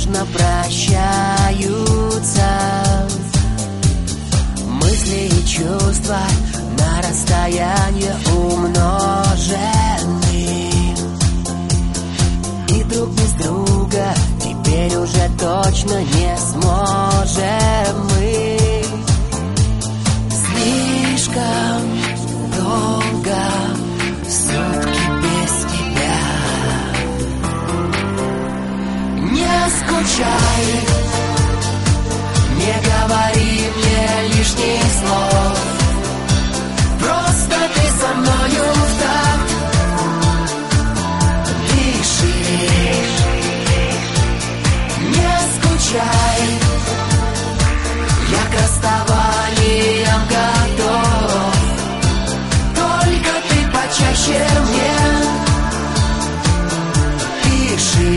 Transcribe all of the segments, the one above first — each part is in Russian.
нежно прощаются. Мысли и чувства на расстояние умножены, и друг без друга теперь уже точно не сможем мы. Слишком долго сутки без тебя. Не скучай, не говори мне лишних слов. Просто ты со мною в такт дыши. Не скучай, я к расставаниям готов. Только ты почаще мне пиши.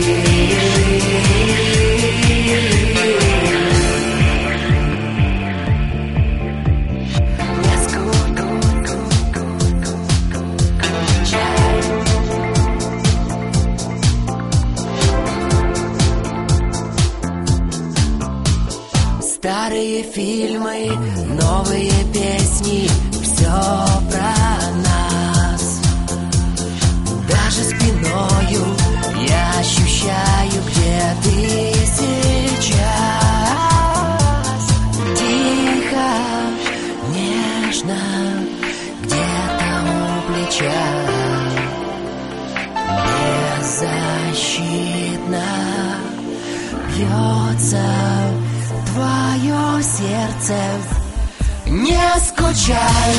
Старые фильмы, новые песни, все про нас. Даже спиною я ощущаю, где ты сейчас. Тихо, нежно, где-то у плеча, беззащитно бьется твое сердце. Не скучай,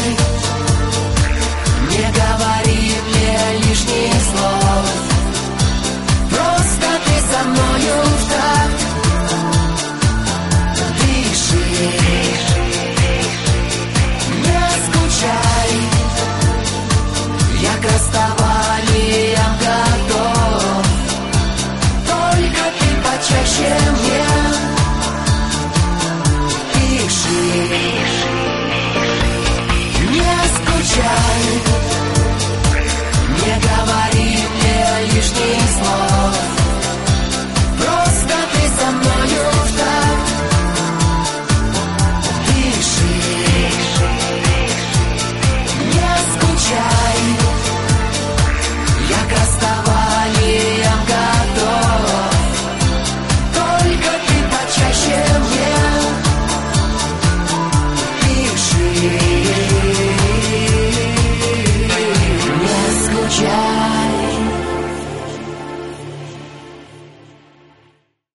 не говори мне лишних слов. Просто ты со мною в такт